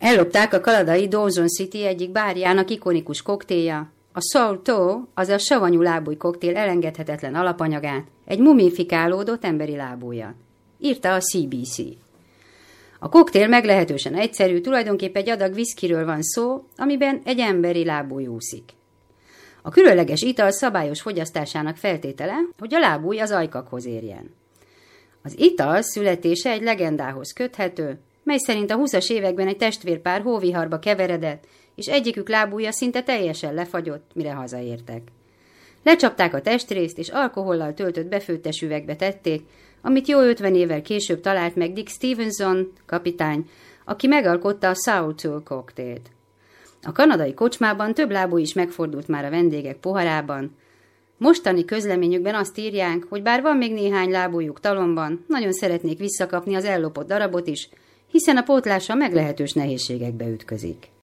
Ellopták a kanadai Dawson City egyik bárjának ikonikus koktélja, a Soul Toe, azaz savanyú lábúj koktél elengedhetetlen alapanyagát, egy mumifikálódott emberi lábújat. Írta a CBC. A koktél meglehetősen egyszerű, tulajdonképpen egy adag viszkiről van szó, amiben egy emberi lábúj úszik. A különleges ital szabályos fogyasztásának feltétele, hogy a lábúj az ajkakhoz érjen. Az ital születése egy legendához köthető, mely szerint a 20-as években egy testvérpár hóviharba keveredett, és egyikük lábúja szinte teljesen lefagyott, mire hazaértek. Lecsapták a testrészt, és alkohollal töltött befőttes üvegbe tették, amit jó 50 évvel később talált meg Dick Stevenson kapitány, aki megalkotta a Soul Toe koktélt. A kanadai kocsmában több lábúj is megfordult már a vendégek poharában. Mostani közleményükben azt írják, hogy bár van még néhány lábújuk talomban, nagyon szeretnék visszakapni az ellopott darabot is, hiszen a pótlása meglehetős nehézségekbe ütközik.